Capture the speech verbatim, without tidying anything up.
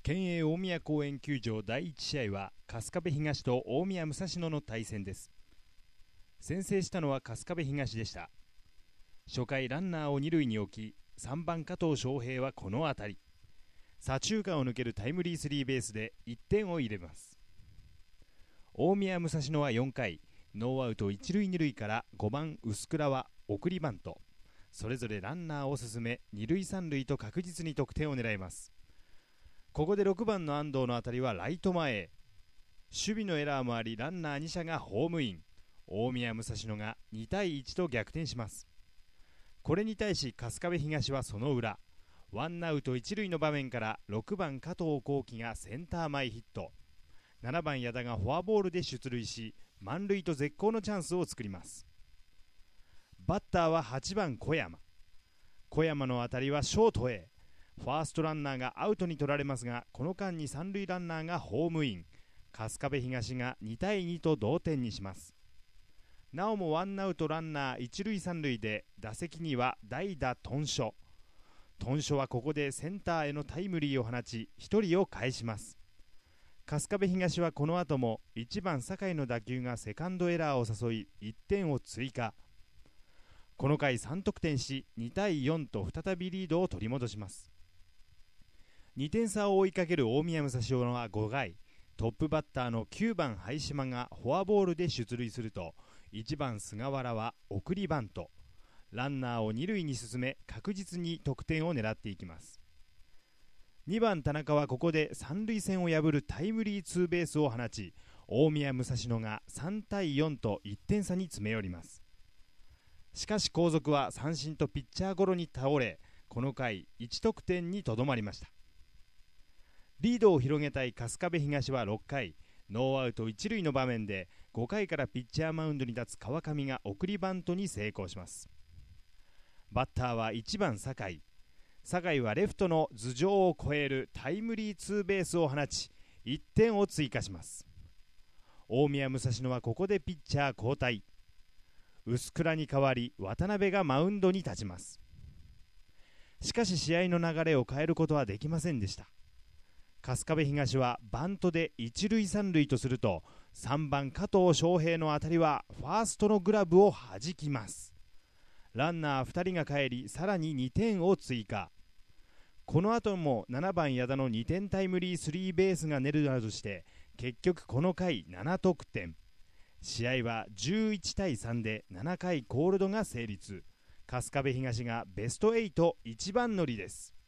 県営大宮公園球場だいいち試合は春日部東と大宮武蔵野の対戦です。先制したのは春日部東でした。初回ランナーを二塁に置き、さんばん加藤翔平はこの当たり、左中間を抜けるタイムリースリーベースでいってんを入れます。大宮武蔵野はよんかい、ノーアウト一塁二塁からごばん臼倉は送りバント、それぞれランナーを進め二塁三塁と確実に得点を狙います。ここでろくばんの安藤の当たりはライト前へ、守備のエラーもありランナーにしゃがホームイン。大宮武蔵野がにたいいちと逆転します。これに対し春日部東はその裏、ワンアウト一塁の場面からろくばん加藤浩樹がセンター前ヒット、ななばん矢田がフォアボールで出塁し、満塁と絶好のチャンスを作ります。バッターははちばん小山。小山の当たりはショートへ、ファーストランナーがアウトに取られますが、この間に三塁ランナーがホームイン。春日部東がにたいにと同点にします。なおもワンアウトランナー一塁三塁で、打席には代打頓所。頓所はここでセンターへのタイムリーを放ち、ひとりを返します。春日部東はこの後もいちばん酒井の打球がセカンドエラーを誘いいってんを追加。この回さん得点し、にたいよんと再びリードを取り戻します。にてん差を追いかける大宮武蔵野はごかい、トップバッターのきゅうばん灰島がフォアボールで出塁すると、いちばん菅原は送りバント、ランナーを二塁に進め確実に得点を狙っていきます。にばん田中はここで三塁線を破るタイムリーツーベースを放ち、大宮武蔵野がさんたいよんといってん差に詰め寄ります。しかし後続は三振とピッチャーゴロに倒れ、この回いち得点にとどまりました。リードを広げたい春日部東はろっかい、ノーアウト一塁の場面でごかいからピッチャーマウンドに立つ川上が送りバントに成功します。バッターはいちばん酒井。酒井はレフトの頭上を越えるタイムリーツーベースを放ち、いってんを追加します。大宮武蔵野はここでピッチャー交代。臼倉に代わり渡辺がマウンドに立ちます。しかし試合の流れを変えることはできませんでした。春日部東はバントで一塁三塁とすると、さんばん加藤翔平の当たりはファーストのグラブを弾きます。ランナーふたりが帰り、さらににてんを追加。この後もななばん矢田のにてんタイムリースリーベースが出るなどして、結局この回なな得点。試合はじゅういちたいさんでななかいコールドが成立。春日部東がベストはち一番乗りです。